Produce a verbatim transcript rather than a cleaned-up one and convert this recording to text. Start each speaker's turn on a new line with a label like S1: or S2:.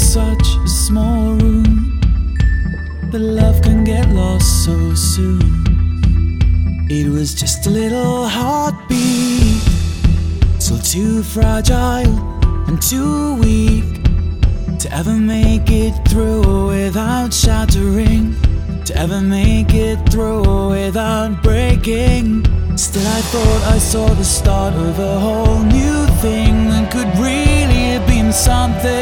S1: such a small room, but love can get lost so soon. It was just a little heartbeat, still too fragile and too weak to ever make it through without shattering, to ever make it through without breaking. Still I thought I saw the start of a whole new thing that could really have been something.